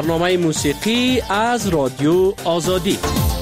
برنامه موسیقی از رادیو آزادی.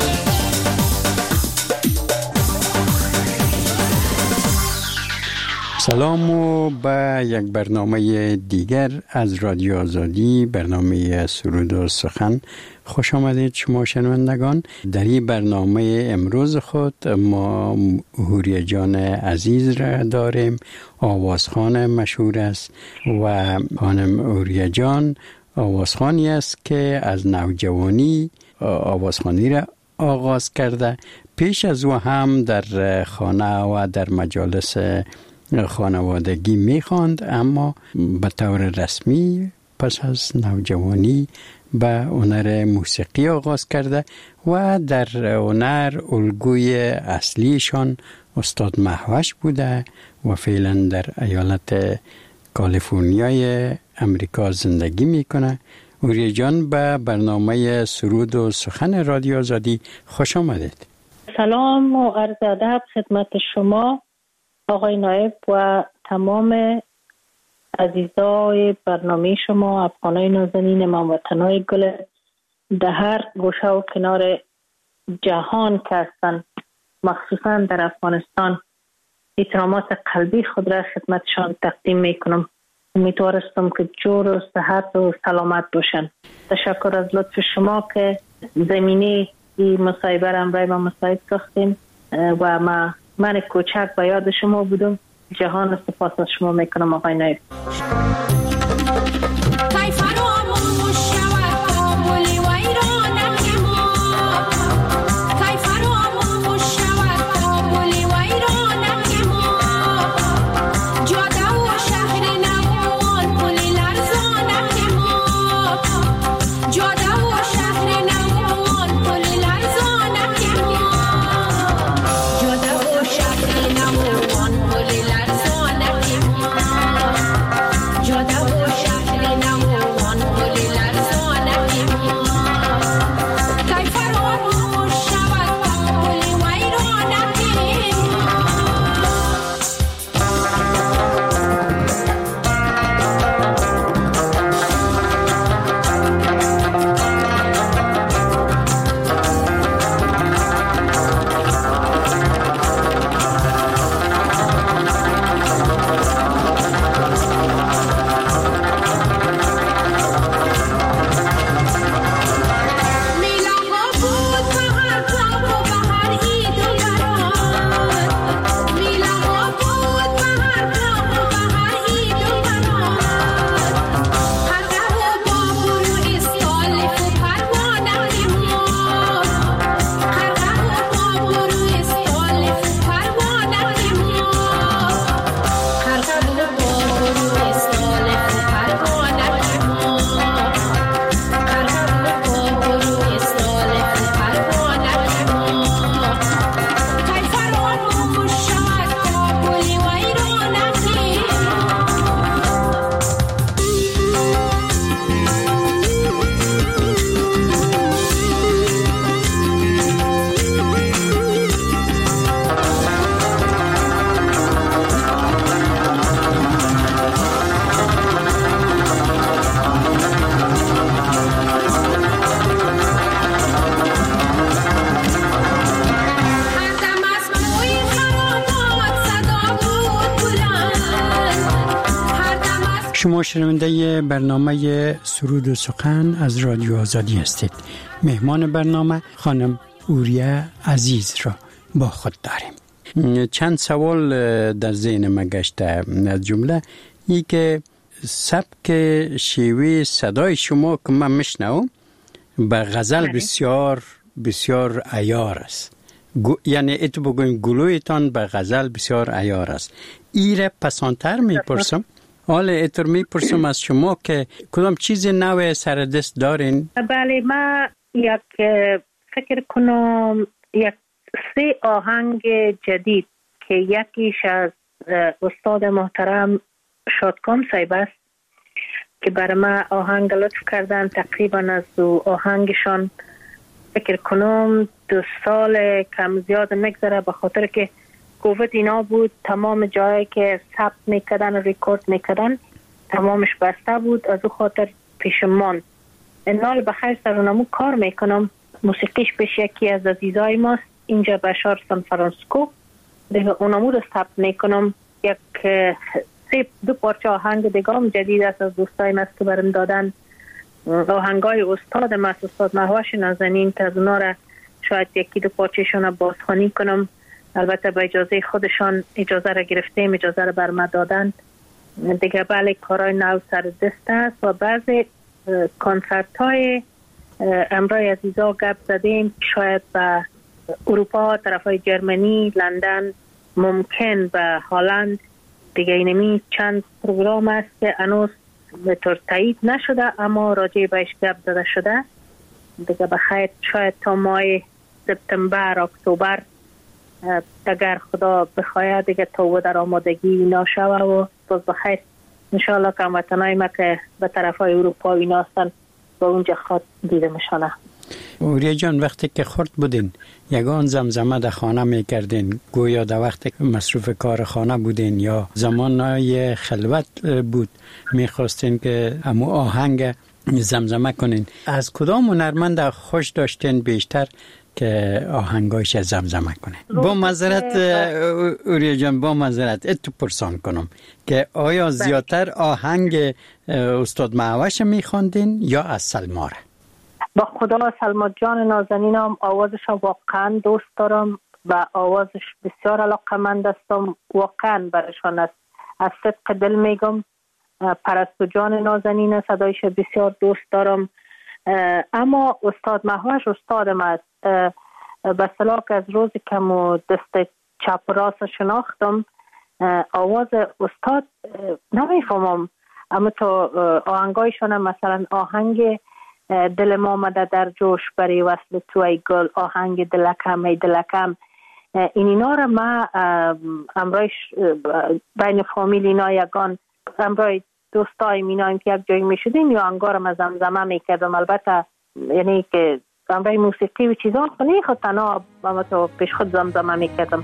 سلام و به یک برنامه دیگر از رادیو آزادی، برنامه سرود و سخن خوش آمدید شما شنوندگان. در این برنامه امروز خود ما هوریه جان عزیز را داریم. آوازخوان مشهور است و خانم هوریه جان آوازخوانی است که از نوجوانی آوازخوانی را آغاز کرده. پیش از او هم در خانه و در مجالس خانوادگی میخواند، اما به طور رسمی پس از نوجوانی به هنر موسیقی آغاز کرده و در هنر الگوی اصلیشان استاد مهوش بوده و فعلا در ایالت کالیفرنیای امریکا زندگی میکنه. هوریه جان به برنامه سرود و سخن رادیو آزادی خوش آمدید. سلام و عرض ادب خدمت شما آقای نایب و تمام عزیزای برنامه شما، افغانای نازنین، هموطنای گل در هر گوشه و کنار جهان که هستند، مخصوصا در افغانستان. احترامات قلبی خود را خدمتشان تقدیم میکنم. امیدوارستم که جور و صحت و سلامت باشن. تشکر از لطف شما که زمینه این مصاحبه را برای ما مساعد ساختیم و من کوچک به یاد شما بودم. جهان سپاس از شما میکنم آقای نایب. شما شنونده برنامه سرود و سخن از رادیو آزادی هستید. مهمان برنامه خانم هوریه عزیز را با خود داریم. چند سوال در ذهن من گشته. از جمله ای که سبک شیوه صدای شما که من میشنوم به غزل بسیار بسیار عیار است. یعنی اتو بگویم گلویتان به غزل بسیار عیار است. ایره پسانتر میپرسم. حالا اتر میپرسم از شما که کدام چیز نوع سر دست دارین؟ بله، من یک فکر کنم یک 3 آهنگ جدید که یکیش از استاد محترم شادکام صاحب است که برای من آهنگ لطف کردن. تقریبا از آهنگشان فکر کنم 2 سال کم زیاد نگذره، به خاطر که کووید اینا بود، تمام جایی که ثبت میکردن و ریکورد میکردن تمامش بسته بود، از او خاطر پیش ماند. نال بخیر سرونمو کار میکنم. موسیقیش پیش یکی از عزیزای ماست اینجا به شهر سان فرانسیسکو. دیگه اونمو رو ثبت میکنم. یک 2 پارچه آهنگ دیگه هم جدید است از دوستای ماست که برم دادن. آهنگای استاد ماست، استاد مهوش نازنین، که از اونا را شاید 1-2 پارچهشون رو بازخوانی کنم. البته با اجازه خودشان اجازه را گرفتیم، اجازه را بر ما دادن. دیگه بله کارهای نو سر دست است و بعضی کنسرت های امرای عزیزا گپ زدیم شاید به اروپا، طرف های جرمنی، لندن، ممکن به هلند. دیگه اینمی چند پروگرام است که هنوز به طور تایید نشده اما راجع بهش گپ زده شده. دیگه بخیر شاید تا ماه سپتامبر اکتبر اگر خدا بخواهد دیگه تو در آمادگی ناشه و باز بخیر انشاءالله که هموطنای ما که به طرف های اروپا اینا هستن با اونجا خود دیده میشانه. اوریا جان وقتی که خرد بودین یگان زمزمه در خانه میکردین گویا در وقت مصروف کار خانه بودین یا زمانهای خلوت بود میخواستین که امو آهنگ زمزمه کنین، از کدام هنرمند خوش داشتین بیشتر که آهنگایش زمزمه کنه؟ با معذرت اوریا جان، با معذرت اتو پرسان کنم که آیا زیادتر آهنگ استاد مهوش میخواندین یا از سلما؟ با خدا سلما جان نازنینم آوازش واقعا دوست دارم و آوازش بسیار علاقمند هستم، واقعا برشان است، از صدق دل میگم. پرستو جان نازنین صدایش بسیار دوست دارم. اما استاد مهوش استادم است. به صلاح که از روزی که دست چپ راست شناختم آواز استاد نمیفهمم، اما تو آهنگایشان مثلا آهنگ دل ما آمده در جوش برای وصل تو ای گل، آهنگ دلکم ای دلکم، اینا را ما امرایش بین فامیل اینا یگان امرای دوستای مینایم که یک جایی میشدیم یا انگارم از زمزمه میکردم. البته یعنی که امرای موسیقی و چیزان خونی خود تنها اما تو پیش خود زمزمه میکردم.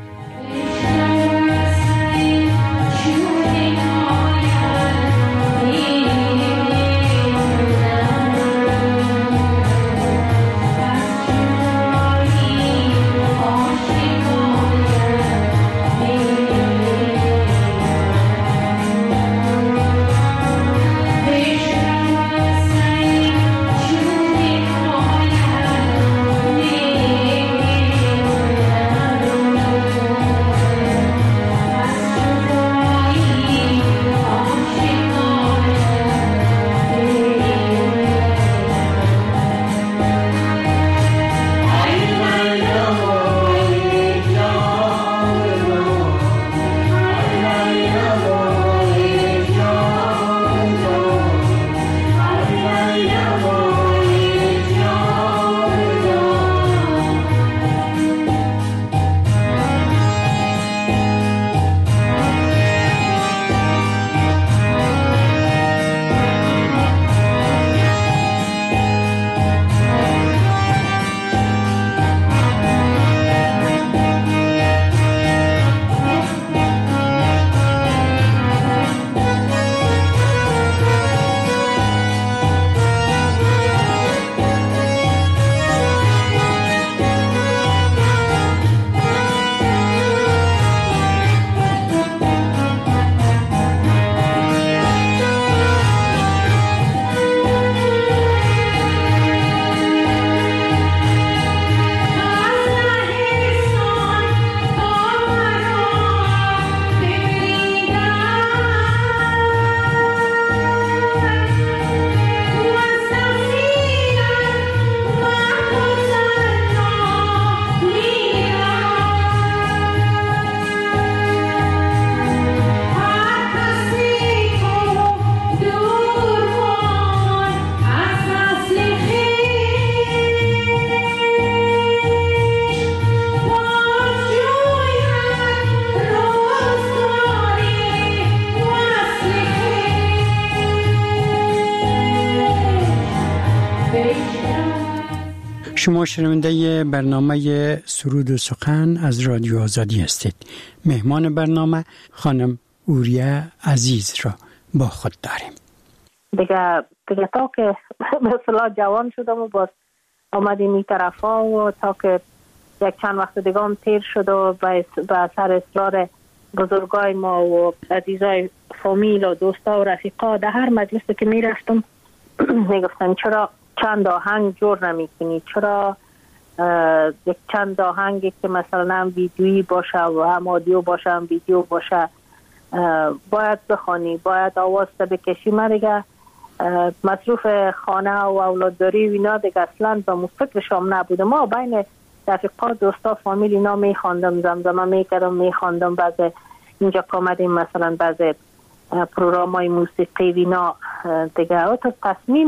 شما شنونده برنامه سرود و سخن از رادیو آزادی هستید. مهمان برنامه خانم اوریا عزیز را با خود داریم. دیگه تا که مثلا جوان شدم و باز آمدیم این طرفا و تا که یک چند وقت دیگه هم تیر شد و به اثر اصرار بزرگای ما و عزیزای فامیل و دوستا و رفیقا در هر مجلسی که می رفتم می گفتن چرا چند آهنگ جور نمی کنی، چرا یک چند آهنگی که مثلا هم ویدیویی باشه و هم آدیو باشه هم ویدیو باشه باید بخوانی، باید آواز بکشی. من دیگه مصروف خانه و اولادداری و اینا دیگه اصلا به فکرشام نبوده. ما بین رفیقا دوستا فامیل اینا میخواندم، زمزمه میکردم، میخواندم. بعضی اینجا کامدیم مثلا بعضی پروگرام های موسیقی و اینا دیگه تا تصمیم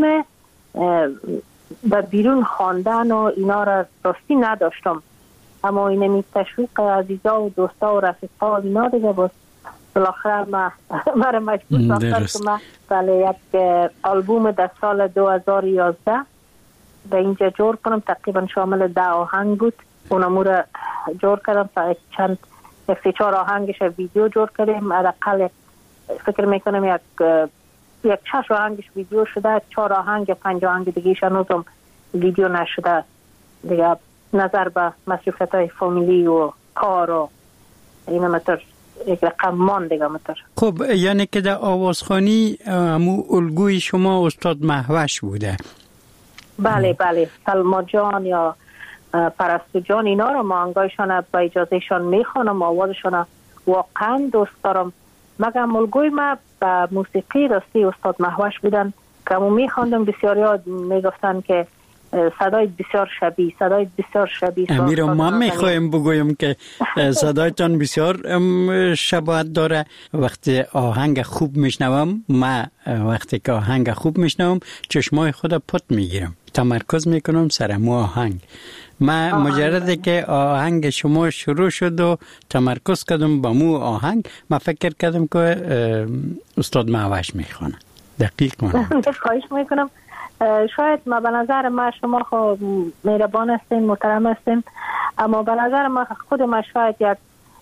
به بیرون خواندن و اینا را راستی نداشتم، اما اینمی تشویق عزیزا و دوستا و رفیقا و اینا دیگه باز بالاخره مرا مجبور ساختن که من بله یک آلبوم در سال 2011 به اینجا جور کنم. تقریبا شامل 10 آهنگ بود. اونمو را جور کردم تا چند یک 3-4 آهنگش ویدیو جور کردیم. حداقل فکر میکنم یک 6 آهنگش ویدیو شده، 4 آهنگ 5 آهنگ دیگه هنوزم ویدیو نشده دیگه، نظر به مصروفیت‌های فامیلی و کار و اینا متر یک رقم مان دیگه متر. خب یعنی که در آوازخوانی همو الگوی شما استاد مهوش بوده؟ بله سلما جان یا پرستو جان اینا رو ما انگایشان با اجازهشان میخوانم، آوازشان واقعا دوست دارم. مگم الگوی ما به موسیقی راستی استاد مهوش بودن که همو میخواندم. بسیاری ها میگفتن که صدای بسیار شبیه امیر ما میخوایم بگویم که صدایتان بسیار شباهت داره. وقتی آهنگ خوب میشنوم، من وقتی که آهنگ خوب میشنوم چشمای خود پت میگیرم، تمرکز میکنم سر مو آهنگ. من مجرد که آهنگ شما شروع شد و تمرکز کردم با مو آهنگ، من فکر کردم که استاد مهوش میخوانه. دقیق من خواهش میکنم. شاید ما به نظر ما شما خود مهربان هستین، محترم هستین، اما به نظر ما خود ما شاید یک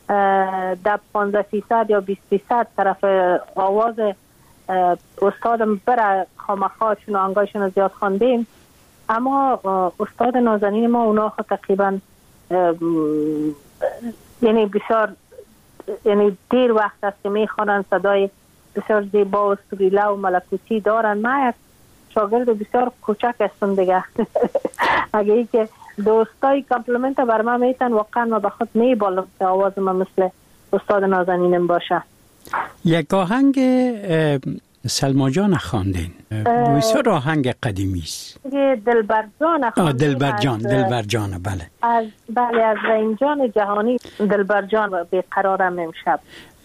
10-15% یا 20% طرف آواز استادم بره خامخا چون آنگایشون زیاد خواندیم. اما استاد نازنین ما اونا خود تقریبا یعنی بسیار یعنی دیر وقت است که میخوانن، صدای بسیار زیبا و سریله و ملکوتی دارن. من یک شاگرد بسیار کوچک هستم دیگه. اگه ای که دوستای کامپلیمنت بر من میتن واقعا ما به خود میبالم که آواز من مثل استاد نازنینم باشه. یک آهنگ سلما جان خواندین، بسیار آهنگ قدیمی است. دلبرجان خواندین. دلبرجان بله. از رحیم جان جهانی دلبرجان بیقرارم امشب.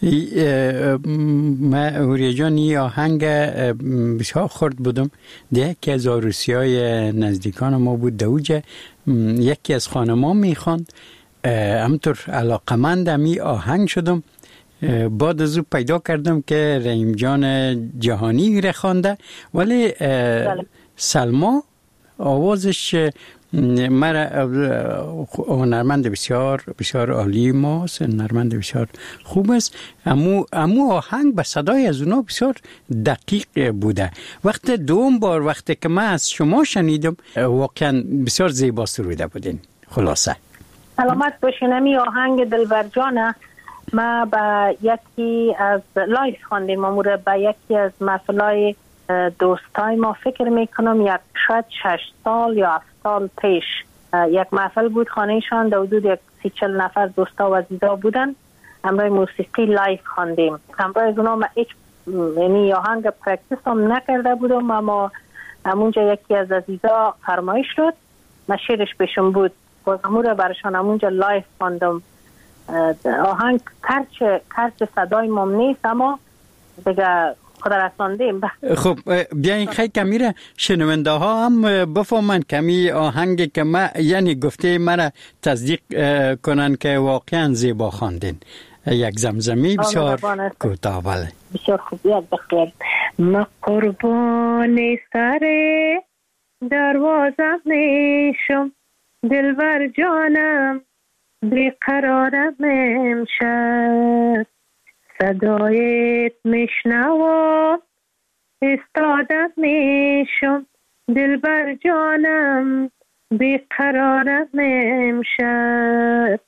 من هوری جان این آهنگ بسیار خورد بودم. یکی از عروسی‌های نزدیکان ما بود دوجه، یکی از خانمان میخواند، همطور علاقمند این آهنگ شدم. بعد از او پیدا کردم که رحیم جان جهانی را خوانده، ولی سلما آوازش مرا هنرمند بسیار بسیار عالی ماست، هنرمند بسیار خوب است. امو آهنگ به صدای از اونا بسیار دقیق بوده. وقتی که من از شما شنیدم واقعا بسیار زیبا سروده بودین. خلاصه سلامت باشین. آهنگ دلبرجانه ما با یکی از لایف خواندیم، امور با یکی از محفلای دوستای ما فکر میکنم شاید 6 سال یا 7 سال پیش یک محفل بود. خانهشان در حدود 30-40 نفر دوستا و عزیزا بودن. همراه موسیقی لایف خواندیم. همراه از اونا من هیچ یعنی آهنگ پرکتیس هم نکرده بودم، اما همونجا یکی از عزیزا فرمایش شد، من شعرش بهشون بود، باز امور برشان همونجا لایف خواندم. آهنگ کرچ صدای مام نیست، اما دیگه خود رساندیم. خب بیاین خیلی کمی را شنونده ها هم بفهمن کمی آهنگی که ما یعنی گفته مرا تصدیق کنن که واقعا زیبا خواندین. یک زمزمی بسیار کوتاه. بله بسیار خوب. یاد بخیر. ما قربان سر دروازه میشم، دلبر جانم بیقرارم امشب، صدایت میشنوم استادم میشم دلبر جانم بیقرارم امشب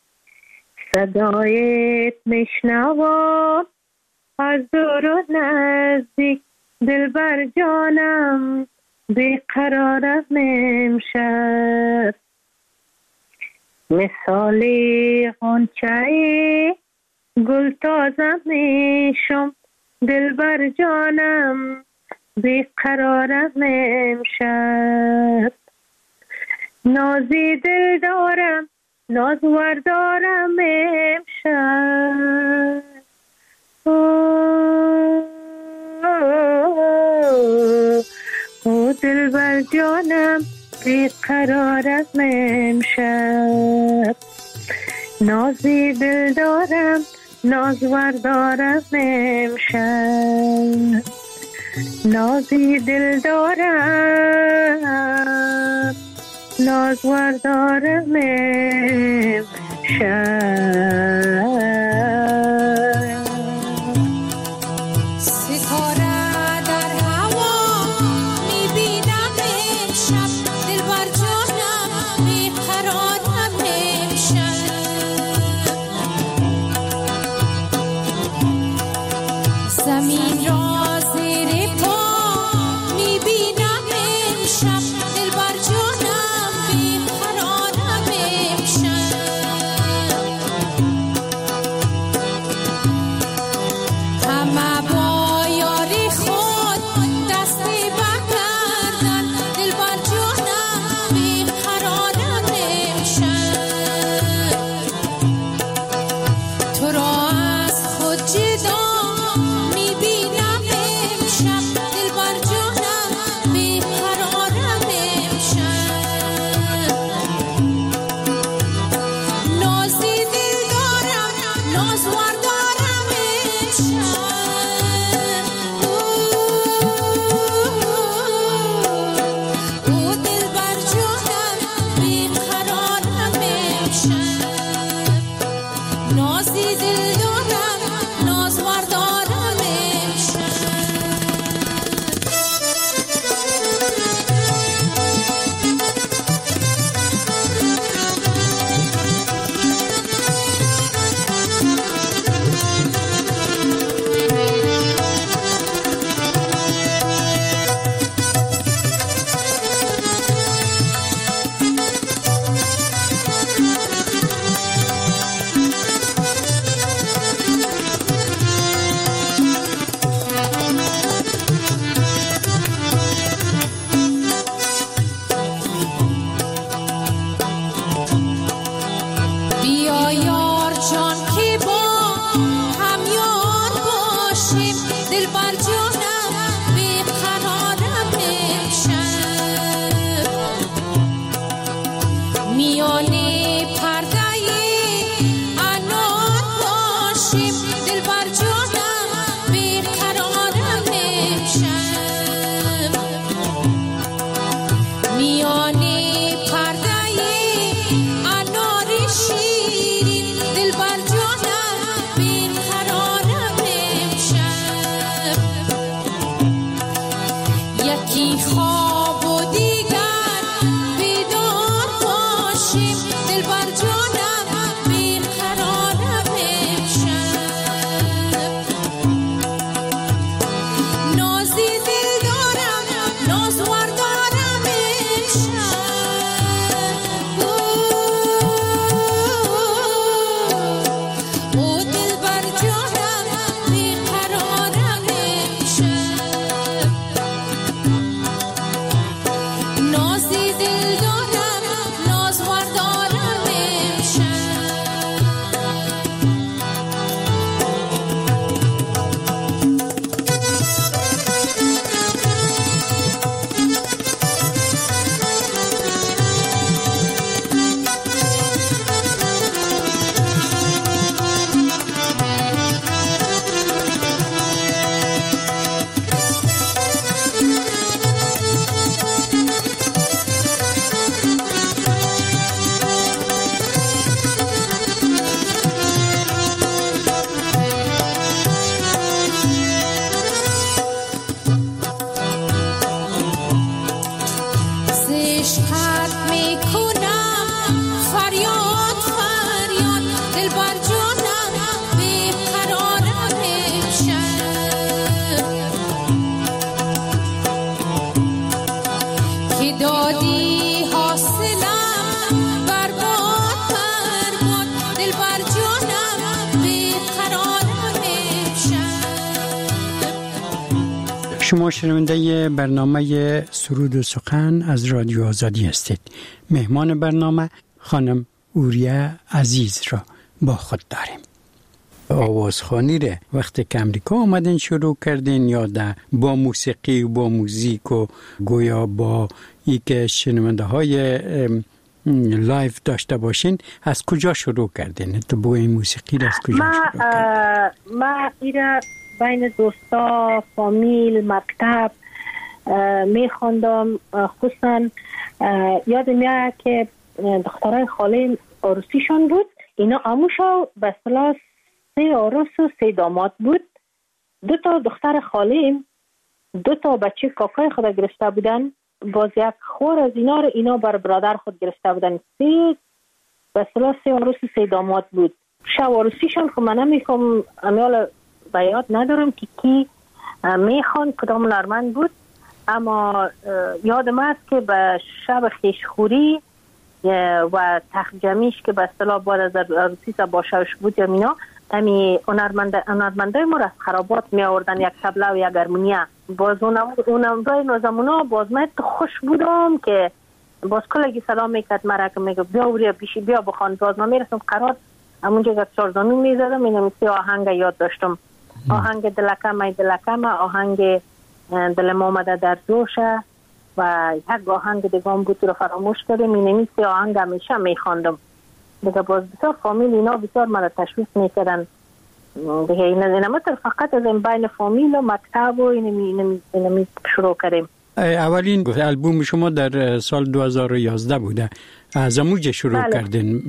صدایت میشنوم از دور و نزدیک دلبر جانم بیقرارم امشب مثالی غنچه گل تازه میشم دلبر جانم بیقرارم امشب نازی دل دارم نازور دارم امشب او دلبر جانم بیقرارم امشب نازی دل دارم نازور دارم امشب نازی دل دارم نازور دارم امشب شما شنونده برنامه سرود و سخن از رادیو آزادی هستید. مهمان برنامه خانم اوریه عزیز را با خود داریم. آوازخوانی را وقتی که امریکا آمدین شروع کردین یا با موسیقی و با موزیک و گویا با ای که شنونده های لایف داشته باشین از کجا شروع کردین؟ تو با این موسیقی را از کجا شروع کردین؟ ما ایره بین دوستا، فامیل، مکتب میخوندم. خصوصا یادم میاد که دخترای خاله عروسیشون بود، اینا اموشا به اصطلاح 3 عروس و 3 داماد بود. 2 تا دختر خالیم 2 تا بچه کاکای خود گرفته بودن، باز یک خور از اینا بر برادر خود گرفته بودن. 3 به اصطلاح 3 عروس و 3 داماد بود. شب عروسیشون خب من نمیخوام امیال بیاد ندارم که کی میخوان کدام هنرمند بود، اما یادم است که به شب خیشخوری و تخت جمیش که به اصطلاح بعد از عروسی باشوش بود یا مینا امی هنرمندای ما را از خرابات می آوردن، یک تبله و یک هارمونیا. باز اونم رای نازمونا باز من خوش بودم که باز کلگی سلام میکرد مرا که میگه بیا وریا بیشی بیا بخوان. باز من میرسم قرار همونجا که چارزانو میزدم اینم سی آهنگ یاد داشتم. آهنگ دلکم، آهنگ دل ما آمده در جوشه و یک آهنگ دیگه هم بود رو فراموش کردم. اینمی 3 آهنگ همیشه میخواندم دیگه. باز بسیار فامیل اینا بسیار مرا تشویق میکردن دیگه. اینما فقط از این بین فامیل و مکتب و اینمی شروع کردیم. اولین البوم شما در سال 2011 بوده، از اموجه شروع کردین؟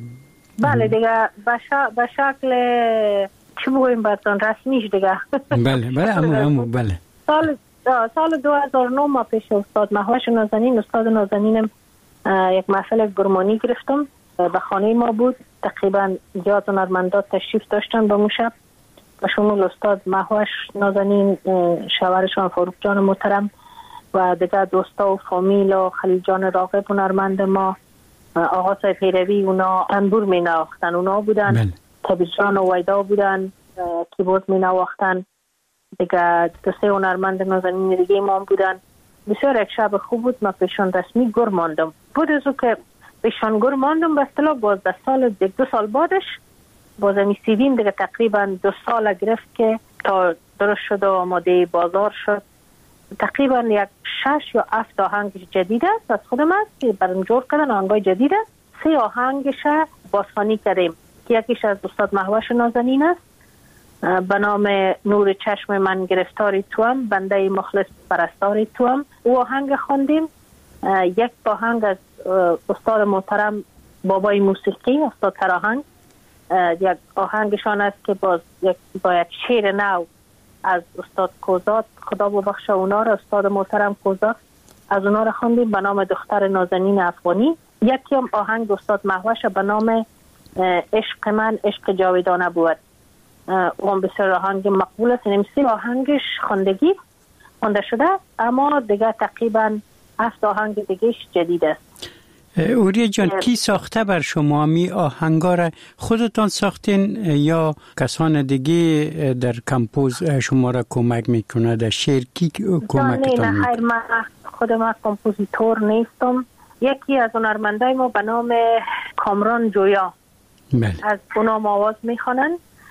بله دیگه به شکل چی بگویم براتون رسمیش دیگه. بله امو بله. سال 2009 ما پیش استاد مهوش نازنین، استاد نازنینم یک محفل گرمانی گرفتم به خانه ما بود. تقریبا زیاد هنرمندا تشریف داشتن به شب و شمول استاد مهوش نازنین، شوهرشان فاروق جان محترم و دیگه دوستا و فامیل و خلیل جان راغب هنرمند ما، آقا سیفیروی اونا انبور می نواختن، اونا بودن. تبیز جان و ویدا بودن کیبورد می نواختن دیگه. 2-3 هنرمند نازنین دیگه ما بودن. بسیار یک شب خوب بود. ما پیشان رسمی گر ماندم. بود از او که پیشان گر ماندم به اصطلاح باز 2 سال بعدش باز می سیدیم دیگه تقریبا 2 سال گرفت که تا درست شد و آماده بازار شد. تقریبا 6 یا 7 آهنگ جدید است از خودم است که برام جور کردن. آهنگای جدید است. 3 آهنگش بازخوانی کردیم که یکیش از استاد مهوش نازنین است به نام نور چشم من گرفتاری توام، بنده مخلص پرستاری توام. او آهنگ خواندیم. یک آهنگ از استاد محترم بابای موسیقی استاد تراهنگ، یک آهنگشان است که با یک شعر نو از استاد کوزات، خدا ببخشه اونا را، استاد محترم کوزات، از اونا را خواندیم به نام دختر نازنین افغانی. یکی هم آهنگ استاد مهوش به نام عشق من عشق جاودانه بود. اون بسیار آهنگ مقبول است. این 3 آهنگش خونده شده اما دیگه تقریبا 7 آهنگ دیگهش جدید است. اوریه جان کی ساخته بر شما می آهنگا را؟ خودتان ساختین یا کسان دیگه در کمپوز شما را کمک میکنه؟ در شعر کی کمکتان نه خیر، من خودم کمپوزیتور نیستم. یکی از هنرمندای ما به نام کامران جویا از اونام آواز میخوانن.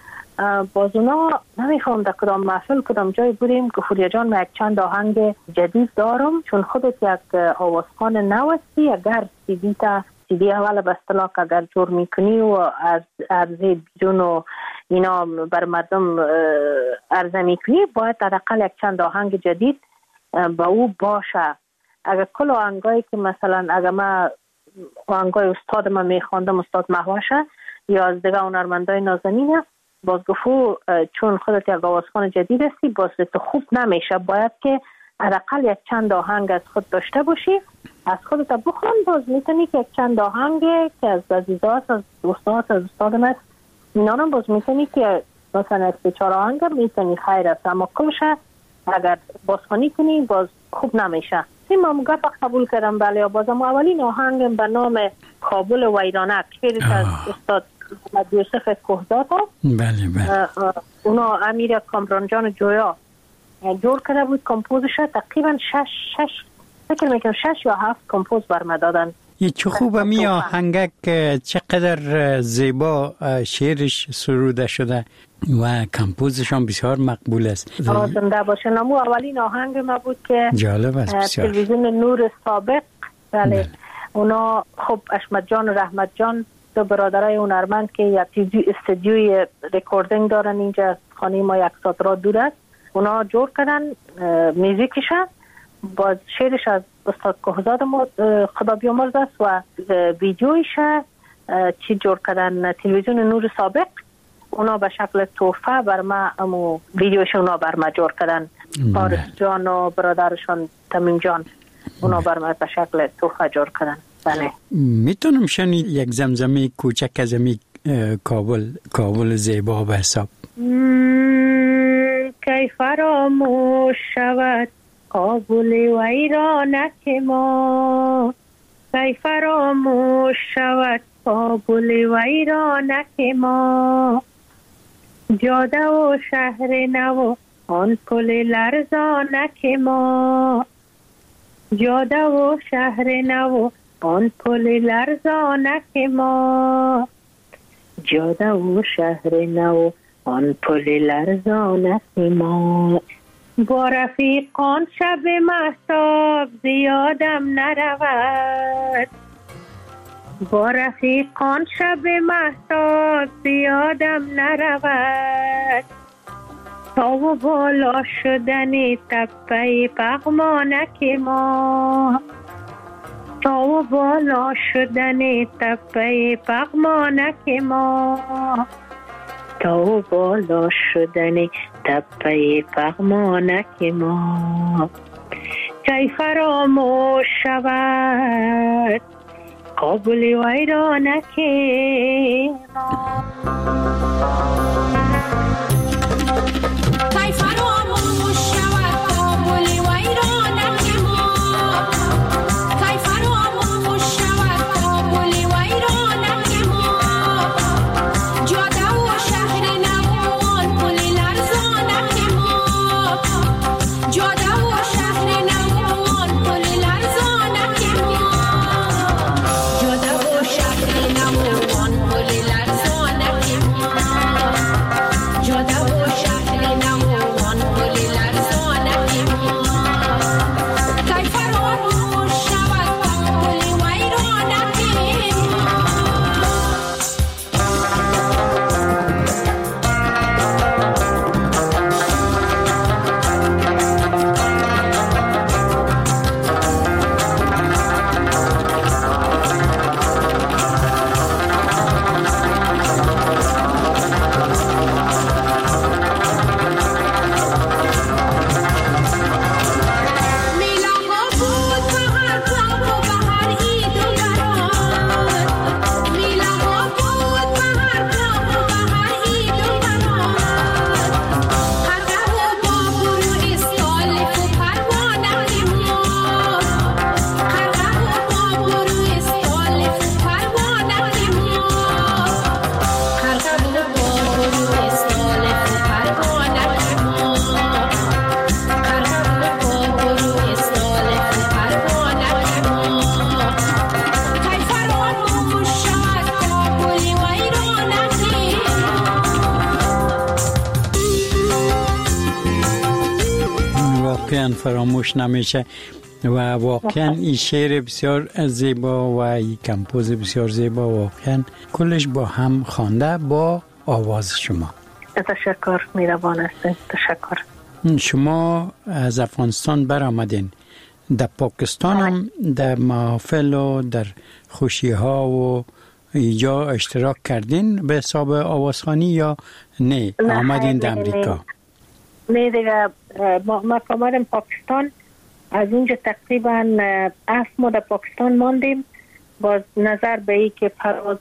باز اونا نمیخوام در کدام محفل کدام جای بودیم که فوریا جان من یک چند آهنگ جدید دارم، چون خودت یک آوازخوان نوستی. اگر سیدی اول به اصطلاح اگر جور میکنی و از عرضه بیرون و اینا بر مردم عرضه میکنی، باید حداقل یک چند آهنگ جدید با او باشه. اگر کل آهنگایی که مثلا اگر من آهنگای استاد من میخواندم استاد مهوشه یا از دیگه هنرمندای نازنینه، باز گفتو چون خودت یک آوازخوان جدید هستی باز تو خوب نمیشه، باید که حداقل یک چند آهنگ از خود داشته باشی، از خودت بخون. باز میتونی که یک چند آهنگ که از عزیزات، از دوستات، از استاد من اینا هم باز میتونی که مثلا از بیچاره آهنگ میتونی خیر است، اما کلش اگر بازخوانی کنی باز خوب نمیشه. من گپ قبول کردم. بله بازم اولین آهنگم به نام کابل ویرانک شعر از استاد محمد یوسف کوهزاد است. بله. اونا امیر کامرانجان جویا جور کرده بود. کمپوزش تقریبا 6 یا 7 کمپوز برم دادن. یه چه خوبه می آهنگک چقدر زیبا شعرش سروده شده و کمپوزش هم بسیار مقبول است. زنده باشه. نمو اولین آهنگ ما بود که جالب است بسیار. تلویزیون نور سابق. بله. اونا خب اشمت جان و رحمت جان دو برادرای هنرمند که یک استودیوی رکوردینگ دارن اینجا خانه ما 1 ساعت را دور است. اونا جور کردن موزیکش با شعرش از استاد کوهزاد ما خدا بیامرز است و ویدیویش چی جور کردن تلویزیون نور سابق. اونا به شکل تحفه بر ما امو ویدیوش اونا بر ما جور کردن. پارس جان و برادرشان تمیم جان اونا بر ما به شکل تحفه جور کردن. بله. میتونم شنید یک زمزمه کوچک از امی کابل زیبا به حساب؟ کی فراموش شود کابل ویرانک ما، کی فراموش شود کابل ویرانک ما، جاده و شهر نو آن پل لرزانک ما، جاده و شهر نو آن پل لرزانک ما، جاده و شهر نو آن پل لرزانک ما. با رفیقان شب مهتاب زیادم نرود، با رفیقان شب مهتاب زیادم نرود، تا و بالا شدن تپه پغمانک ما، تا و بالا شدن تپه پغمانک ما، تا و بالا شدن تپه پغمانک ما. کی فراموش شود کابل ویرانک ما. کی فراموش شود کابل ویرانک ما، کی فراموش شود کابل ویرانک ما، جاده و شهر نوان پل لرزانک ما، جاده و شهر نوان پل لرزانک ما، جاده و شهر نوان پل لرزانک ما، جاده و شهر نوان پل لرزانک ما. کی فراموش شود کابل ویرانک فراموش نمیشه و واقعا این شعر بسیار زیبا و این کمپوز بسیار زیبا واقعا کلش با هم خوانده با آواز شما. تشکر، میروان هستین. تشکر. شما از افغانستان برآمدین، در پاکستان هم در محافل و در خوشی ها و اینجا اشتراک کردین به حساب آوازخوانی یا نه آمدین در امریکا؟ نه دیگه ما آمدیم پاکستان. از اونجا تقریبا 7 ماه در پاکستان ماندیم. باز نظر به ای که پروازهای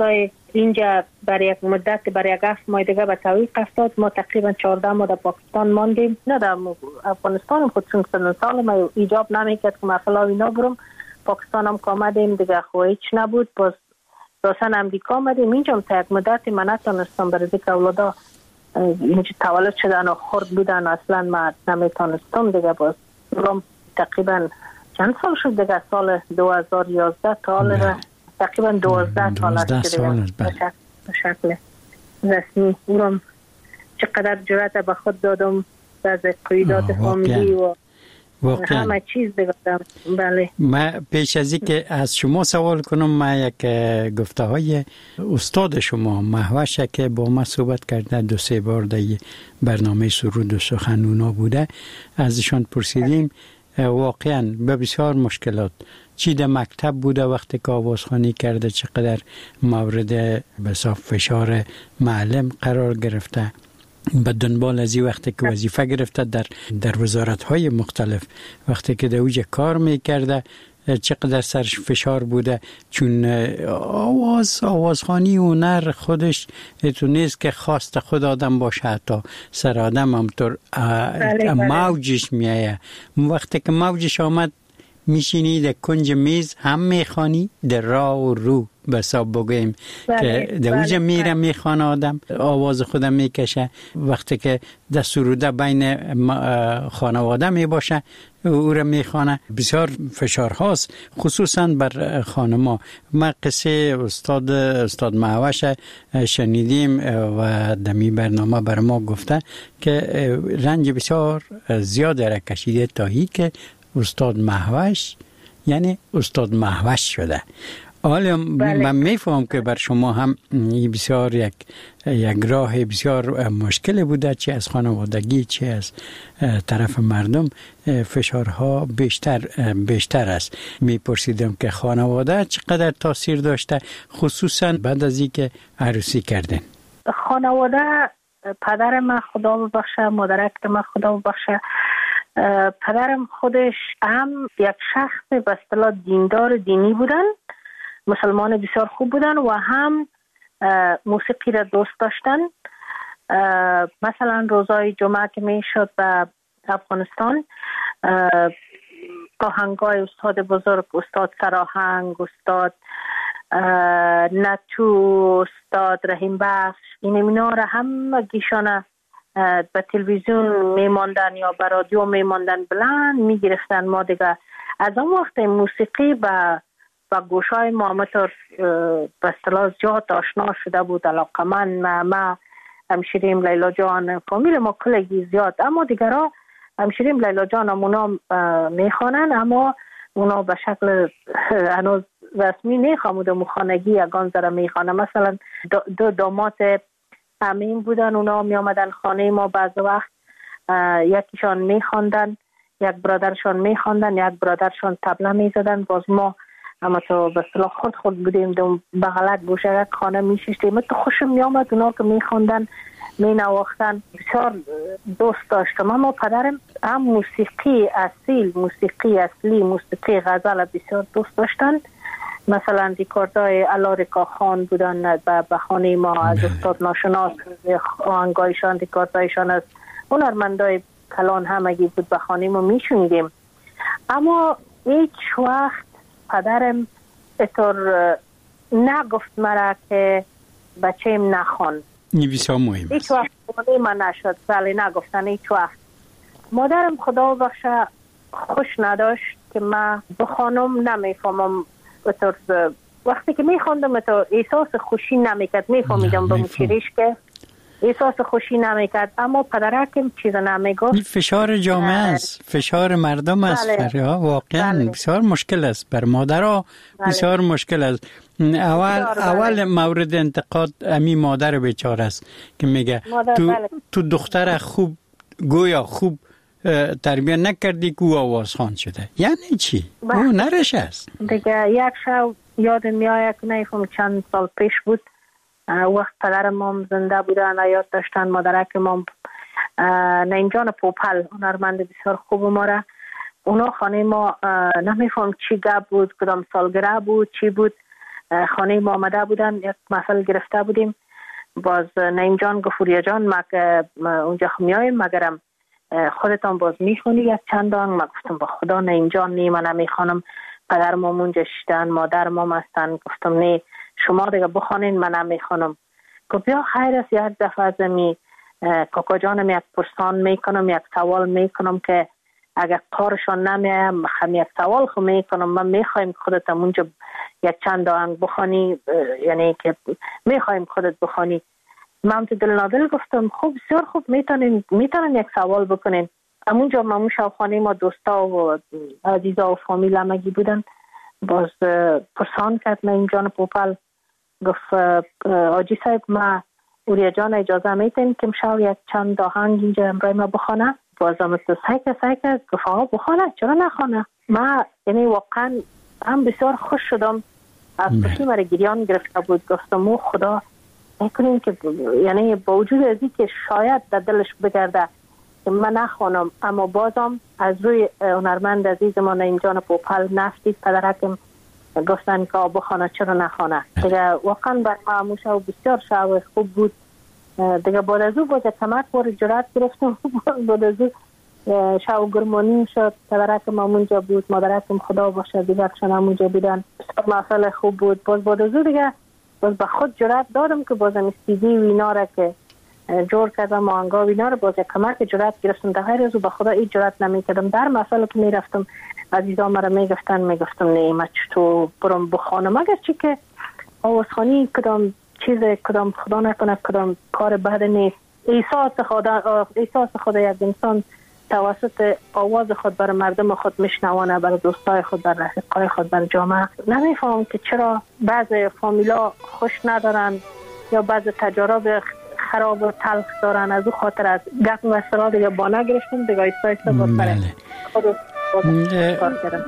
اینجا برای یک مدت برای یک 7 ماه دیگه به توقیف افتاد. ما تقریبا 14 ماه در پاکستان ماندیم، نه در افغانستان خود چون سال ما ایجاب نمیکرد که مثلا اینا برم. پاکستان هم آمدیم دیگه خو هیچ نبود، باز راسن امریکا آمدیم. اینجا تا یک مدت من نتونستم برای دیگه اولادا اینجا تولد شدن و خورد بودن، اصلا من نمیتونستم دیگه. باز تقریبا چند سال شد دیگه، سال 2011 تا حالا تقریبا 12 سال است به شکل رسمی. اونم چقدر جرأت به خود دادم از قیادات فامیلی و همه چیز دادم. بله. من پیش از اینکه از شما سوال کنم، من یک گفته های استاد شما مهوش که با ما صحبت کرده 2-3 بار در برنامه سرود و سخن اونا بوده، ازشان پرسیدیم واقعا به بسیار مشکلات چی در مکتب بوده وقتی که آوازخوانی کرده، چقدر مورد بسیار فشار معلم قرار گرفته، به دنبال از این وقتی که وظیفه گرفته در وزارت‌های مختلف، وقتی که در اوج کار میکرده چقدر سرش فشار بوده، چون آوازخوانی هنر خودش تو نیست که خواست خود آدم باشه، حتی سر آدم همطور موجش میایه. وقتی که موجش آمد میشینی در کنج میز هم میخوانی، در راه و رو بساب بگویم که در اوج میره میخوانه آدم، آواز خودم میکشه. وقتی که در سروده بین خانواده میباشه او را میخوانه. بسیار فشار هاست خصوصا بر خانما. ما قصه استاد مهوش شنیدیم و دمی برنامه بر ما گفته که رنج بسیار زیاد را کشیده تا هی که استاد مهوش یعنی استاد مهوش شده. حالا من میفهم که بر شما هم بسیار یک راه بسیار مشکل بوده، چه از خانوادگی چه از طرف مردم فشارها بیشتر است. میپرسیدم که خانواده چقدر تاثیر داشته، خصوصا بعد از اینکه عروسی کردن. خانواده، پدر من خدا ببخشه، مادرک من خدا ببخشه، پدرم خودش هم یک شخص به اصطلاح دیندار دینی بودن، مسلمان بسیار خوب بودن و هم موسیقی را دوست داشتن. مثلا روزای جمعه که می شد به افغانستان، آهنگای استاد بزرگ، استاد سراهنگ، استاد نتو، استاد رحیم بخش، اینا را هم گیشانه به تلویزیون میماندن یا به رادیو میماندن، بلند میگرفتن. ما دیگه از اون وقت موسیقی به گوشای ما همطور به اصطلاح زیاد آشنا شده بود. علاقه ما همشیریم لیلا جان، فامیل ما کلگی زیاد، اما دیگر ها همشیریم لیلا جان هم اونا میخوانن، اما اونا به شکل هنوز رسمی نیخوامود، مخانگی یگان ذره میخوانن. مثلا دو داماد امین بودن، اونا می آمدن خانه ما بعض وقت، یکیشان میخواندن، یک برادرشان میخواندن، یک برادرشان طبله میزدن. باز ما اما تو به اصطلاح خود بودیم دو بغلک گوشه یک خانه میشیشتیم. تو خوشم میامد اونا که میخواندن مینواختن، بسیار دوست داشتم. اما پدرم هم موسیقی اصیل، موسیقی اصلی، موسیقی غزل بسیار دوست داشتن. مثلا ریکاردای علارکا خان بودن به خانه ما، از استاد ناشناس آهنگایشان، ریکاردایشان از هنرمندای کلان همگی بود، به خانه ما میشوندیم. اما هیچ وقت پدرم اطور نگفت مرا که بچه‌م نخوان. این بسیار مهم است. هیچ وقت من نشد، ولی نگفتن هیچ وقت. مادرم خدا بخشه خوش نداشت که من بخوانم، نمیفهمم. وقتی که میخوندم تو احساس خوشی نمیکرد، میفهمیدم به مچریش که احساس خوشی نمیکرد، اما پدرکم چیز نمیگفت. این فشار جامعه است، فشار مردم است. واقعا بسیار مشکل است بر مادرها، بسیار مشکل است. اول مورد انتقاد امی مادر بیچاره است که میگه تو دختر خوب گویا خوب تربیت نکردی که او آوازخوان شده. یعنی چی؟ او نرش است دیگه. یک شب یادم میآید که نیفهم چند سال پیش بود، وقت پدرم هم زنده بودن، حیات داشتن، مادرکم هم نینجان پوپل هنرمند بسیار خوب ما را، اونا خانه ما نمیفهم چی گپ بود، کدام سالگرد بود چی بود، خانه ما آمده بودن، یک محفل گرفته بودیم. باز نعیم جان گفت وریا جان ما که اونجا میایم مگرم خودتان باز میخونی یک چند آهنگ. ما گفتم با خدا نعیم جان نی من نمیخوانم، پدر ما اونجا شدن، مادر ما هستن. گفتم نه شما دیگه بخوانین من نمیخوانم. گفت بیا خیر است یک دفعه از می کاکا جانم یک پرسان میکنم، یک سوال میکنم که اگر کارشان نمیایم هم یک سوال خو میکنم. من میخوایم خودت اونجا یک چند آهنگ بخوانی، یعنی که میخوایم خودت بخوانی. من تو دل نادل گفتم خوب بسیار خوب میتونین یک سوال بکنین. همونجا مامون شاوخانه ما دوستا و عزیزا و فامیل همگی بودن. باز پرسان کرد نعیم جان پوپل، گفت آجی صاحب ما وریا جان اجازه میتین که امشب یک چند آهنگ اینجا امرای ما بخونه؟ بازم تو سایکه گفت آقا بخونه، چرا نخونه؟ ما یعنی واقعا هم بسیار خوش شدم. از پشی مرا گریان گرفته بود. گفتم او خدا میکنیم که یعنی با وجود از این که شاید در دلش بگرده که من نخوانم، اما بازم از روی هنرمند عزیز ما نعیم جان پوپل نفتید پدرکم گفتن که بخونه چرا نخونه. دیگه واقعا بر ما موشه و بسیار شعور خوب بود. دیگه بعد از او باز کمک بار جرات گرفتم. بعد از او شعور گرمانی شد. پدرکم همونجا بود، مادرکم خدا باشه دیگه اکشن همونجا بودن. محفل خوب بود. باز بعد از او دیگه باز به خود جرات دادم که بازم استیدی و اینا را که جور کردم آهنگا و اینا را باز کمک جرات گرفتم. در غیر از او به خدا این جرات نمیکردم. در محفل که میرفتم عزیزا مرا میگفتم نه من چطور برم بخوانم، اگر چی که آوازخانی کدام چیز کدام خدا نکنه کدام کار بد نیست. احساس خود یک انسان توسط آواز خود بر مردم خود میشنوانه، بر دوستای خود، بر رفیقای خود، بر جامعه. نمیفهم که چرا بعضی فامیلا خوش ندارن یا بعضی تجارب خراب و تلخ دارن. از او خاطر از گپ و سرا دیگه بانه گرفتم دیگه ایستا با سره خود کار کردم.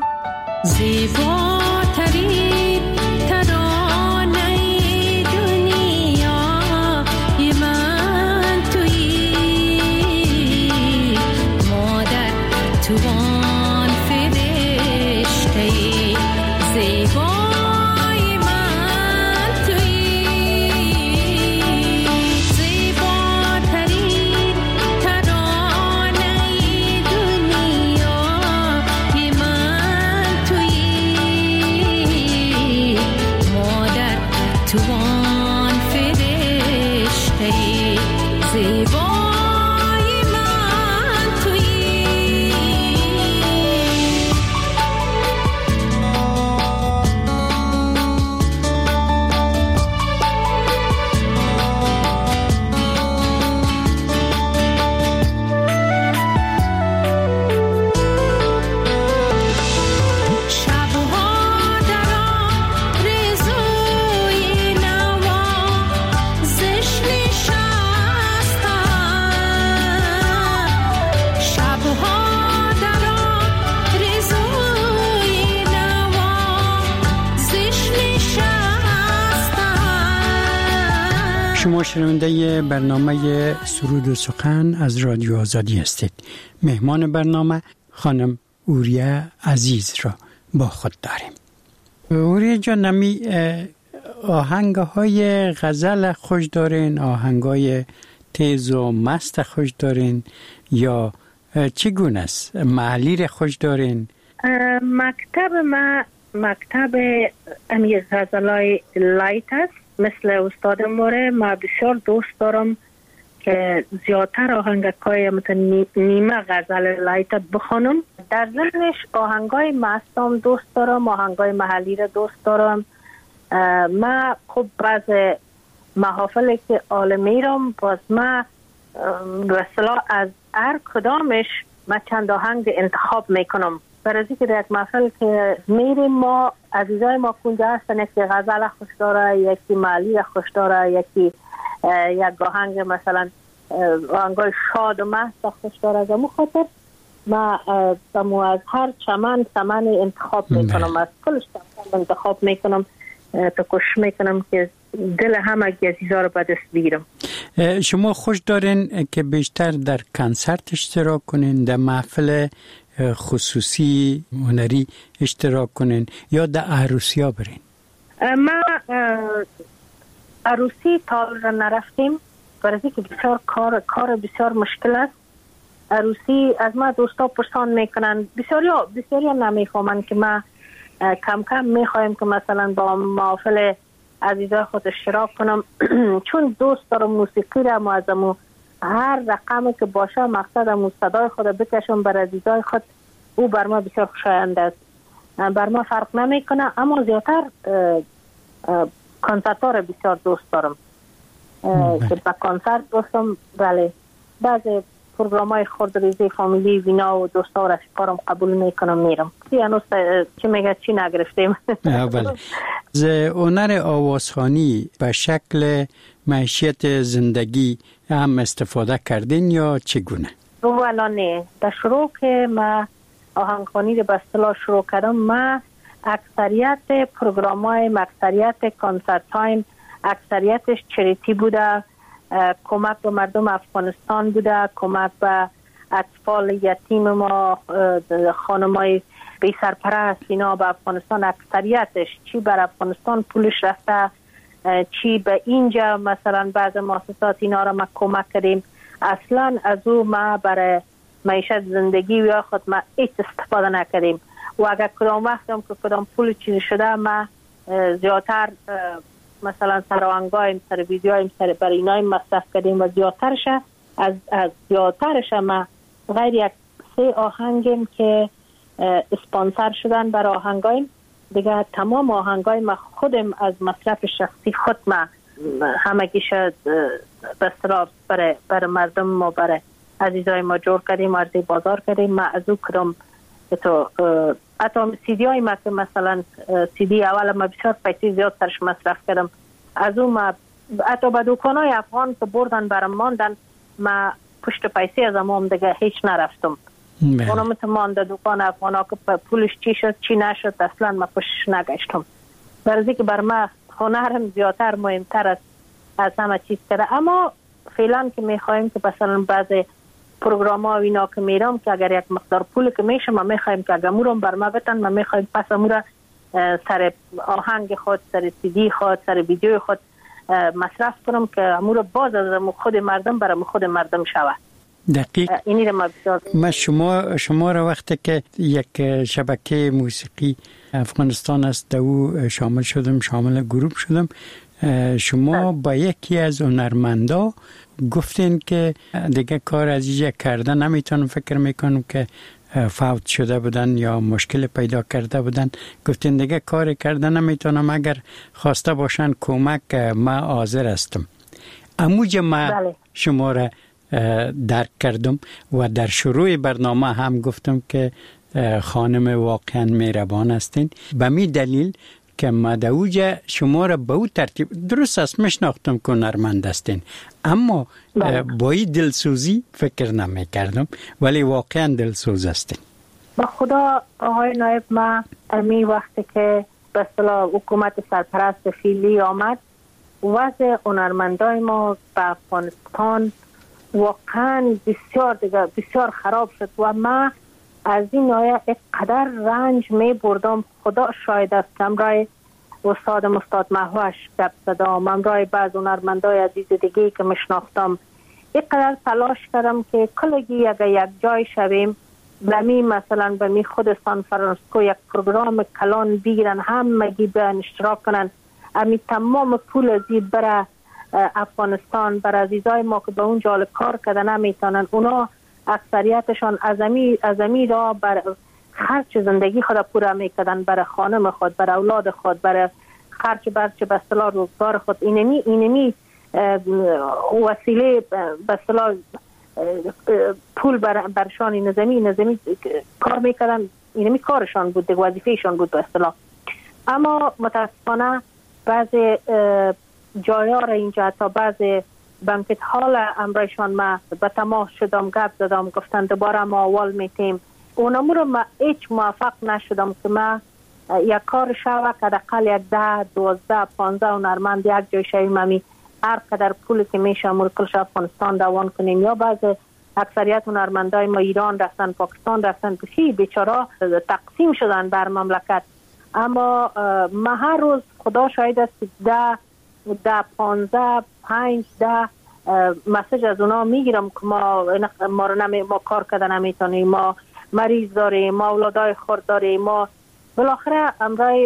زیباترین ترانه دنیا من تویی، مادر تو آن فرشته زیبای من تویی. زیباترین ترانه دنیا من تویی، مادر تو آن فرشته زیبای من تویی. شبها در آرزوی نوا زش نشستم. شبها در آرزوی نوا زش نشستم. شما شنونده برنامه سرود و سخن از رادیو آزادی هستید. مهمان برنامه خانم وریا عزیز را با خود داریم. وریا جان نمی آهنگ های غزل خوش دارین، آهنگ های تیز و مست خوش دارین یا چگونه است؟ محلی را خوش دارین؟ مکتب ما مکتب امیر غزلای لایت است. مثل استاد موره ما بسیار دوست دارم که زیادتر آهنگای نیمه غزل لایت بخونم. در ضمنش آهنگای مستم دوست دارم، آهنگای محلی را دوست دارم. ما خب بعض محافلی که عالمی رم باز ما به اصطلاح از هر کدامش ما چند آهنگ انتخاب میکنم. برای که در یک محفل که میریم ما عزیزای ما کنجا هستن، یکی غزل خوش داره، یکی محلی خوش داره، یکی یک آهنگ مثلا آهنگای شاد و مست خوش داره. از امو خاطر ما از هر چمن انتخاب میکنم، از کلش انتخاب میکنم تا کوشش میکنم که دل همه عزیزا رو به دست بگیرم. شما خوش دارین که بیشتر در کنسرت اشتراک کنین، در محفل خصوصی هنری اشتراک کنین یا در عروسی ها برین؟ ما عروسی تا را نرفتیم برای که بسیار کار بسیار مشکل است. عروسی از ما دوستا پرسان میکنن، بسیاری نمیفهمن که ما کم کم میخوایم که مثلا با محافل عزیزای خود اشتراک کنم چون دوست دارم موسیقی را معظمو هر رقمی که باشه مقصدم صدای خود بکشم بر عزیزای خود. او بر ما بسیار خوشایند است، بر ما فرق نمیکنه، اما زیادتر کنسرت ها را بسیار دوست دارم که با کنسرت دوستم. بله بعضی پروگرام های خردریزی فامیلی وینا و دوستا را کارم قبول میکنم میرم. هنوز چی میگه چی نگرفتیم. بله. از هنر آوازخوانی به شکل معیشت زندگی هم استفاده کردین یا چگونه؟ والا نه، در شروع که ما آهنگخوانی رو به اصطلاح شروع کردم، ما اکثریت پروگرام های اکثریت کنسرت های اکثریتش چریتی بوده، کمک به مردم افغانستان بوده، کمک به اطفال یتیم ما، خانمای بی سرپرست اینا به افغانستان. اکثریتش چی بر افغانستان پولش رفته، چی به اینجا مثلا بعض مؤسسات اینا را ما کمک کردیم. اصلا از او ما برای معیشت زندگی و خود ما هیچ استفاده نکردیم و اگر کدام وقتم که کدام پول چیزی شده ما زیادتر مثلا سر آهنگایم سر ویدیوهایم سر برای اینایم مصرف کردیم و زیادترش ما غیر یک 3 آهنگیم که اسپانسر شدن برای آهنگایم دیگه. تمام آهنگای ما خودم از مصرف شخصی خود ما همگیش به اصطلاح برای مردم ما برای عزیزای ما جور کردیم، عرضه بازار کردیم. ما از او کدام تو حتی سیدی های ما که مثلا سیدی اول ما بسیار پیسی زیاد سرش مصرف کردم، از او ما حتی به دوکان های افغان که بردن برام ماندن، ما پشت پیسی از امام دیگه هیچ نرفتم. اونم مانده دوکان افغان ها که پولش چی شد چی نشد اصلا ما پشتش نگشتم. برای که بر ما هنرم زیادتر مهمتر است از همه چیز کرده. اما فعلا که میخوایم که مثلا بعضی پروگرام ها و اینا که میرم که اگر یک مقدار پول که میشه ما میخوایم که اگر مورم بر ما بتن، ما میخوایم پس امورا سر آهنگ خود، سر سیدی خود، سر ویدیو خود مصرف کنم که امورا باز از خود مردم برای خود مردم شود. دقیق. اینی رو ما شما را وقتی که یک شبکه موسیقی افغانستان است دو شامل گروه شدم، شما با یکی از هنرمندا گفتین که دیگه کار از اینجا کرده نمیتونم، فکر میکنم که فوت شده بودن یا مشکل پیدا کرده بودن، گفتین دیگه کار کرده نمیتونم، اگر خواسته باشن کمک ما حاضر هستم. اموجه ما شما را درک کردم و در شروع برنامه هم گفتم که خانم واقعا مهربان هستین. به می دلیل که مدعوجه شما را به او ترتیب درست است میشناختم که هنرمند هستین، اما با این دلسوزی فکر نمی کردم، ولی واقعا دلسوز هستین. با خدا آقای نایب، ما امی وقتی که به اصطلاح حکومت سرپرست فیلی آمد، وضع هنرمندای ما به افغانستان واقعا بسیار خراب شد و ما از این آیه اقدر رنج می بردم. خدا شاید است که امرای استاد محوش گپ زدم، امرای بعض هنرمندای عزیز دیگه که مشناختم، اقدر تلاش کردم که کلگی اگر یک جای شویم بمی مثلا بمی خود سان فرانسیسکو یک پروگرام کلان بگیرن، همگی به اشتراک کنن، امی تمام پول ازی برای افغانستان بر عزیزای ما که به اون جال کار کردن نمیتونن، اونا اکثریتشان از امی را بر خرچ زندگی خود پورا میکردن، برای خانم خود، برای اولاد خود، برای خرچ برچه به اصطلاح روزگار خود. اینمی وسیله به اصطلاح پول برشان نظامی کار میکردن، اینمی کارشان بود، وظیفهشان بود به اصطلاح. اما متاسفانه بعضی جایا را اینجا تا بعضی بانکت هال امرایشان ما به تماس شدم، گپ زدم، گفتن دوباره ما اول میتیم. اونمو رو ما هیچ موفق نشدم که ما یک کار شوه که دقل یک 10 12 15 هنرمند یک جای شویم، همی هر قدر پولی که میشه امورکلش افغانستان دوان کنیم. یا بعض اکثریت هنرمندای ما ایران رفتن، پاکستان رفتن، کشی بیچاره تقسیم شدن بر مملکت. اما ما هر روز خدا شاید است 10 15 5 10 مسیج از اونا میگیرم که ما رو ما کار کردن نمیتونیم، ما مریض داریم، ما اولادای خرد داریم. ما بالاخره امرای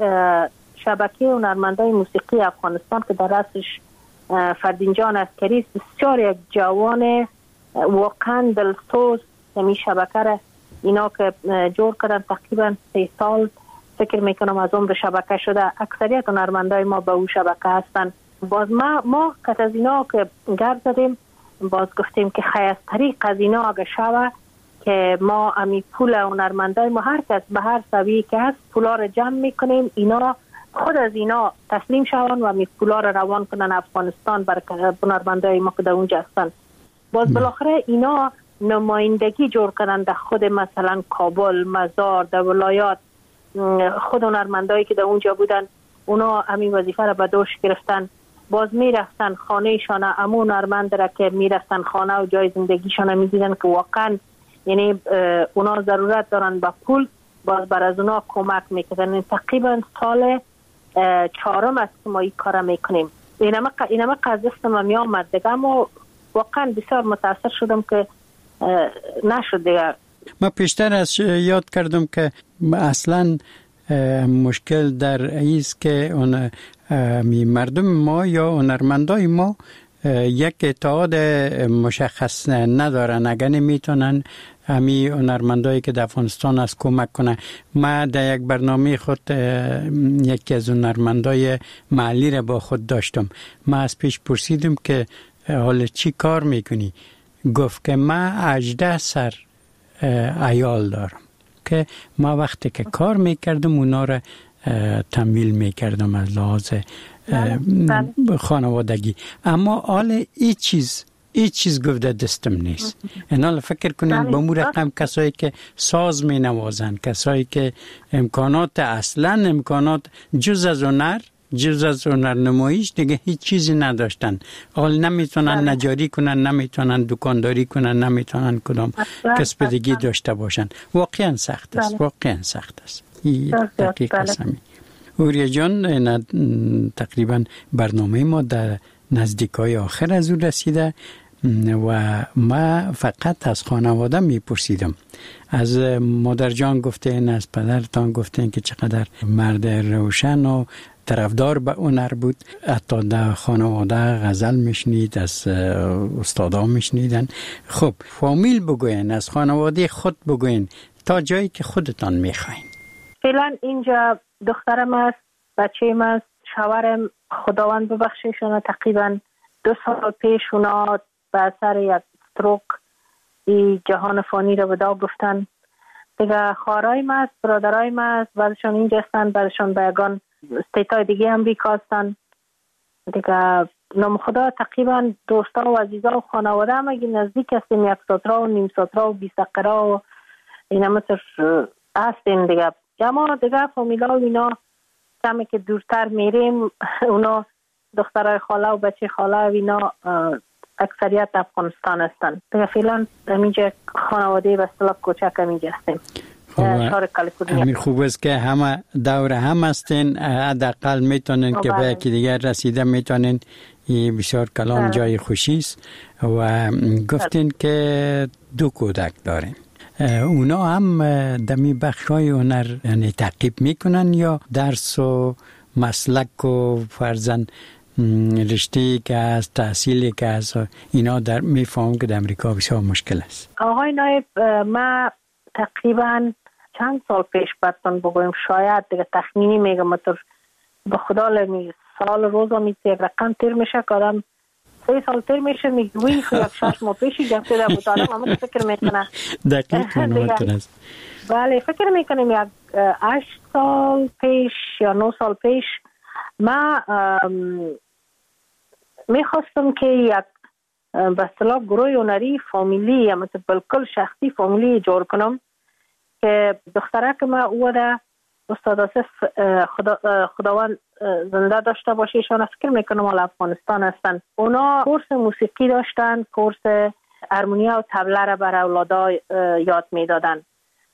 شبکه هنرمندای موسیقی افغانستان که در رأسش فردینجان عسکری است، بسیار یک جوان واقعا دلسوز همین شبکه را اینا که جور کردن تقریبا 3 سال فکر میکنم از عمر شبکه شده. اکثریت هنرمندای ما به اون شبکه هستن. باز ما که از اینا که گرد زدیم باز گفتیم که خیلی طریق از اینا اگه شوه که ما امی پول هنرمندای ما هر کس به هر سویه که هست پولا رو جمع میکنیم، اینا خود از اینا تسلیم شوند و امی پولا رو روان کنن افغانستان برای هنرمندای ما که در اونجا هستن. باز بالاخره اینا نمایندگی جور کردن در خود مثلا کابل، مزار، در ولایات. خود هنرمندایی که در اونجا بودن اونا همین وظیفه را به دوش گرفتن. باز میرفتن خانه شانه امون هنرمند را که میرفتن خانه و جای زندگیشان میدیدن که واقعا یعنی اونا ضرورت دارن به پول، باز بر از اونا کمک میکنن. تقریبا سال 4 است که ما این کار میکنیم. اینما قضیه ما می آمد دیگه، اما واقعا بسیار متاثر شدم که نشد دیگه. ما پیشتر از یاد کردم که اصلا مشکل در ایست که اون مردم ما یا هنرمندای ما یک اتحاد مشخص ندارن. اگر نمیتونن همی هنرمندایی که در افغانستان از کمک کنن. ما در یک برنامه خود یکی از هنرمندای محلی را با خود داشتم. ما از پیش پرسیدم که حالا چی کار میکنی؟ گفت که ما 18 سر عیال دارم که ما وقتی که کار میکردم اونا را تمویل میکردم از لحاظ خانوادگی. اما حال این چیز گفته دستم نیست. اینا فکر کنین با مو رقم کسایی که ساز می نوازن، کسایی که امکانات جز از هنر نمایش دیگه هیچ چیزی نداشتن. حال نمیتونن نجاری کنن، نمیتونن دکانداری کنن، نمیتونن کدام کسب دیگه داشته باشن. واقعا سخت است. این دقیق است. اوریا جان، تقریبا برنامه ما در نزدیکای آخر از او رسیده و ما فقط از خانواده میپرسیدم. از مادر جان گفتین، از پدرتان گفتین که چقدر مرد روشن و طرفدار به هنر بود. حتی در خانواده غزل میشنید، از استادا میشنیدن. خب فامیل بگوین، از خانواده خود بگوین تا جایی که خودتان میخواین. فعلا اینجا دخترم است، بچه‌م است، شوهرم خداوند ببخشیشون تقریبا 2 سال پیش اونا به اثر یک استروک این جهان فانی رو ودا گفتن. دیگه خواهرای ما است، برادرای ما است، بعضشون اینجا هستن، بعضشون به یگان استیتای دیگه امریکا هستن. دیگه نام خدا تقریبا دوستا و عزیزا و خانواده هم اگه نزدیک هستیم، 1 ساترا و نیم ساترا و 20 قرا و اینا مثل هستیم دیگه. اما دیگه فامیلا و اینا کمی که دورتر میریم، اونا دخترای خاله و بچه خاله و اینا اکثریت افغانستان هستن. دیگه فعلا همینجا خانواده به اصطلاح کوچک همینجا هستیم. شهر کالیفرنیا. همین خوب است که همه دور هم هستین، حداقل میتونین که به یکی دیگر رسیده میتونین. این بسیار کلام جای خوشی است. و گفتین که 2 کودک داریم. اونا هم دمی بخشای هنر یعنی تعقیب میکنن یا درس و مسلک و فرزن رشته که از تحصیلی که از اینا در میفهم که در امریکا بسیار مشکل است؟ آقای نایب، ما تقریبا چند سال پیش براتون بگویم، شاید دیگه تخمینی میگم، به خدا لمی سال روزا یک رقم تیر میشه که آدم 3 سال تیر میشه میگوین که 6 ماه پیشی گفته در بود. آدم همه فکر میکنه دقیق منواتون است. بله، فکر میکنیم 8 سال پیش یا 9 سال پیش ما میخواستم که یک به اصطلاح گروه هنری فامیلی یا مثل بالکل شخصی فامیلی جور کنم که دختره که ما او ده استاد آصف خداوند زنده داشته باشه، ایشان فکر میکنم حال افغانستان هستن. اونا کورس موسیقی داشتن، کورس هارمونیا و طبله را برای اولادا یاد میدادن.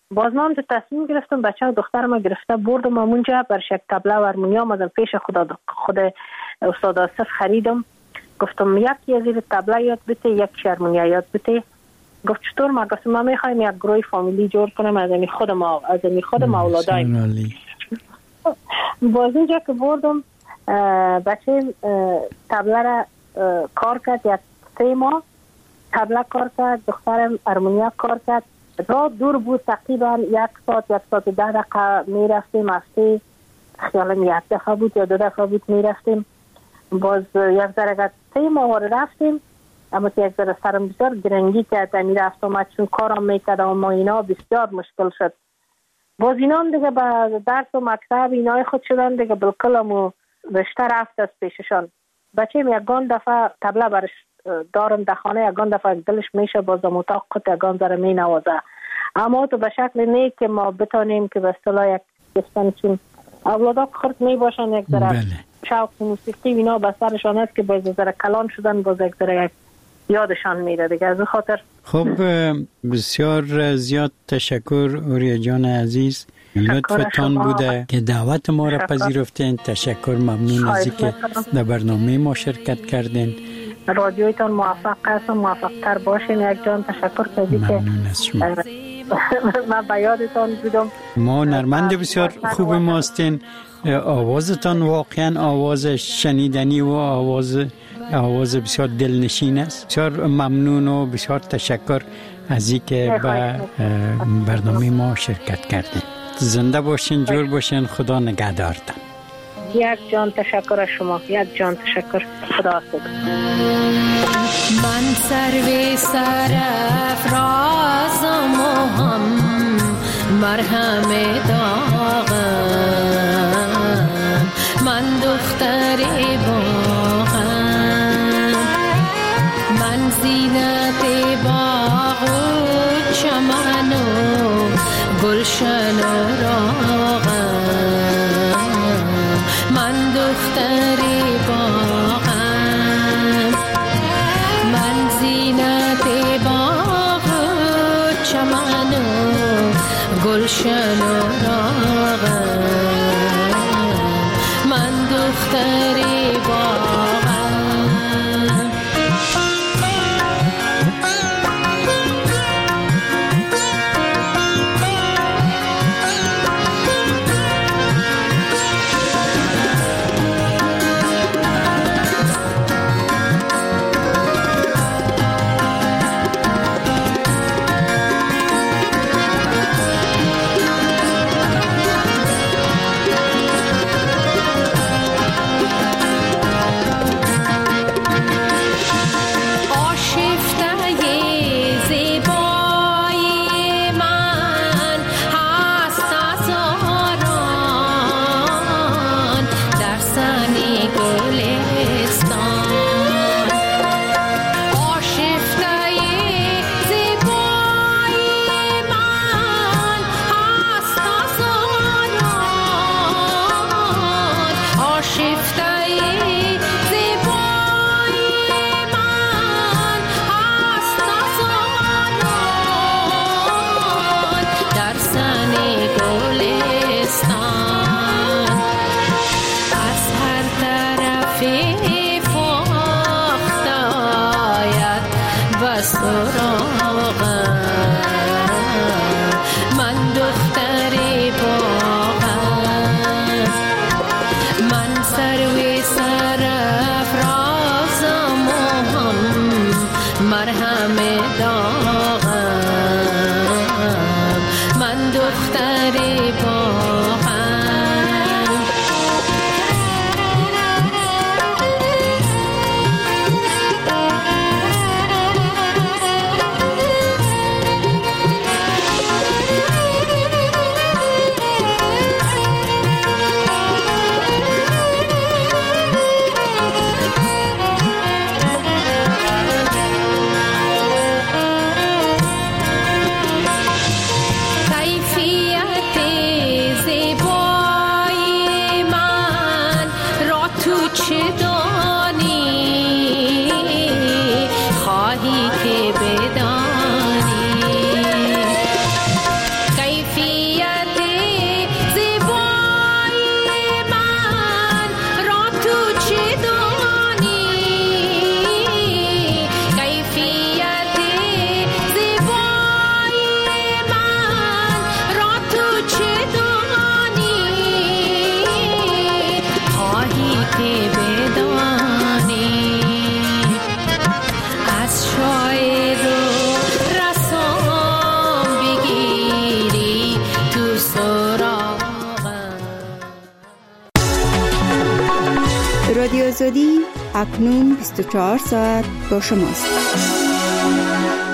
باز من تصمیم گرفتم بچه و دخترم گرفته بردم اونجا بر شک تبله و هارمونیوم آمدم پیش خود استاد آصف خریدم. گفتم یکی از این تبله یاد بده، یک هارمونیا یاد بده. گفت چطور؟ ما گفتم ما میخوایم یک گروه فامیلی جور کنم از این خودم اولادایم. باز اینجا که بردم بچه تبله را کار کرد، یک 3 ماه تبله کار کرد، دخترم هارمونیا کار کرد. راه دور بود، تقریبا 1 ساعت 10 دقیقه میرفتیم. هفته خیالم 1 دفعه بود یا 2 دفعه بود میرفتیم. باز یک ذره 3 ماه رفتیم، اما یک ذره سرم بسیار گرنگی کرد میرفت آمد، چون کارم میکرد اما اینا بسیار مشکل شد. باز اینا هم دیگه به درس و مکتب اینای خود شدن دیگه، بالکل رشته رفت از پیششان. بچه‌م یکان دفعه تبله برش دارم در خانه، یکان دفعه دلش میشه باز در اتاق خود یکان ذره می نوازه، اما تو به شکل نه که ما بتانیم که به اصطلاح یک کسان چون اولادات خرد می باشن یک ذره شوق موسیقی اینا به سرشان است که باز ذره کلان شدن، باز یک ذره یادشان میره دیگه. از خاطر خب بسیار زیاد تشکر اوریا جان عزیز، لطفتان بوده که دعوت ما را پذیرفتین. تشکر، ممنون از اینکه در برنامه ما شرکت کردین. رادیویتان موفق است و موفق تر باشین. یک جان تشکر کردی که ممنون از شما. من به یادتان بودم. ما نرمند بسیار خوب ماستین. آوازتان واقعا آواز شنیدنی و آواز بسیار دلنشین است. بسیار ممنون و بسیار تشکر از اینکه به برنامه ما شرکت کردین. زنده باشین، جور باشین، خدا نگهدارتان. یک جان تشکر از شما، یک جان تشکر. خدا حافظ. من سر افرازم و هم مرهم داغم، من دختر باغم، من زینت باغ و چمن و گلشن و راغم، من دختر باغم، من زینت باغ و چمن و گلشن و راغم، من دختر باغم. خواهی که بدانی آزادی اکنون 24 ساعت با شماست.